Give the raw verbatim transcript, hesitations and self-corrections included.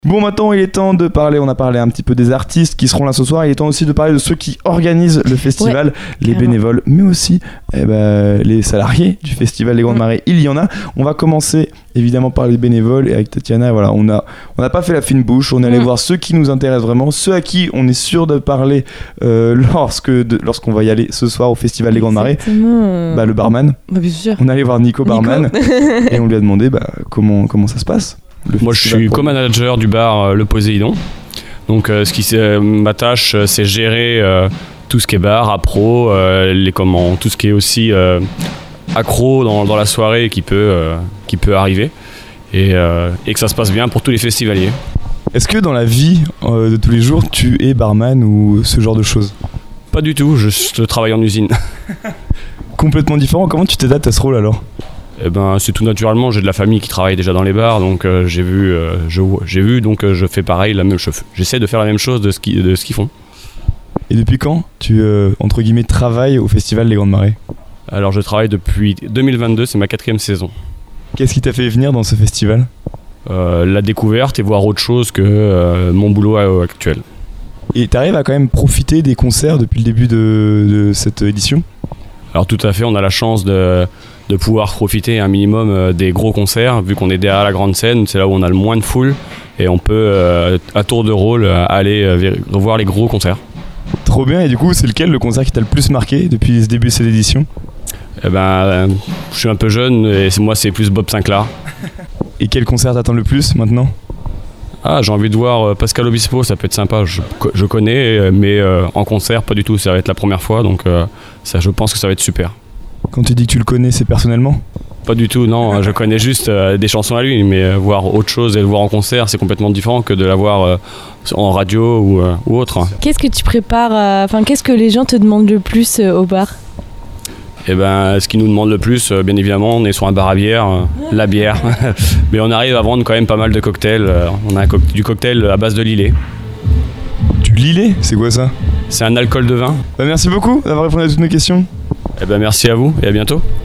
Bon, maintenant il est temps de parler, on a parlé un petit peu des artistes qui seront là ce soir, il est temps aussi de parler de ceux qui organisent le festival, ouais, les carrément. bénévoles, mais aussi eh ben, les salariés du festival Les Grandes Marées, il y en a. On va commencer évidemment par les bénévoles et avec Tatiana, voilà, on a, on n'a pas fait la fine bouche, on est allé mmh. voir ceux qui nous intéressent vraiment, ceux à qui on est sûr de parler euh, lorsque, de, lorsqu'on va y aller ce soir au festival Les Grandes Marées. Bah, le barman, bah, bien sûr. On est allé voir Nico, Nico. barman, et on lui a demandé bah, comment, comment ça se passe. Moi je suis co-manager du bar euh, Le Poséidon, donc euh, ce qui euh, ma tâche euh, c'est gérer euh, tout ce qui est bar, appro, euh, les, comment, tout ce qui est aussi euh, accro dans, dans la soirée qui peut, euh, qui peut arriver et, euh, et que ça se passe bien pour tous les festivaliers. Est-ce que dans la vie euh, de tous les jours tu es barman ou ce genre de choses? Pas du tout, je, je travaille en usine. Complètement différent, comment tu t'adaptes à ce rôle alors? Eh ben, c'est tout naturellement, j'ai de la famille qui travaille déjà dans les bars, donc euh, j'ai vu, euh, je, j'ai vu, donc euh, je fais pareil, la même, je, j'essaie de faire la même chose de ce, qui, de ce qu'ils font. Et depuis quand tu, euh, entre guillemets, travailles au festival Les Grandes Marées? Alors je travaille depuis deux mille vingt-deux, c'est ma quatrième saison. Qu'est-ce qui t'a fait venir dans ce festival? euh, La découverte et voir autre chose que euh, mon boulot euh, actuel. Et t'arrives à quand même profiter des concerts depuis le début de, de cette édition? Alors tout à fait, on a la chance de, de pouvoir profiter un minimum des gros concerts, vu qu'on est derrière la grande scène, c'est là où on a le moins de foule, et on peut, euh, à tour de rôle, aller euh, voir les gros concerts. Trop bien, et du coup, c'est lequel le concert qui t'a le plus marqué depuis ce début de cette édition? Eh ben, euh, je suis un peu jeune, et moi c'est plus Bob Sinclair. Et quel concert t'attend le plus maintenant? Ah, j'ai envie de voir Pascal Obispo, ça peut être sympa, je, je connais, mais euh, en concert, pas du tout, ça va être la première fois, donc euh, ça, je pense que ça va être super. Quand tu dis que tu le connais, c'est personnellement? Pas du tout, non, je connais juste euh, des chansons à lui, mais euh, voir autre chose et le voir en concert, c'est complètement différent que de la voir euh, en radio ou, euh, ou autre. Qu'est-ce que tu prépares, enfin, euh, qu'est-ce que les gens te demandent le plus euh, au bar? Eh ben, ce qui nous demande le plus, euh, bien évidemment, on est sur un bar à bière, euh, la bière, mais on arrive à vendre quand même pas mal de cocktails. Euh, on a un co- du cocktail à base de lillet. Du lillet? C'est quoi ça? C'est un alcool de vin. Bah, merci beaucoup d'avoir répondu à toutes nos questions. Eh ben, merci à vous et à bientôt.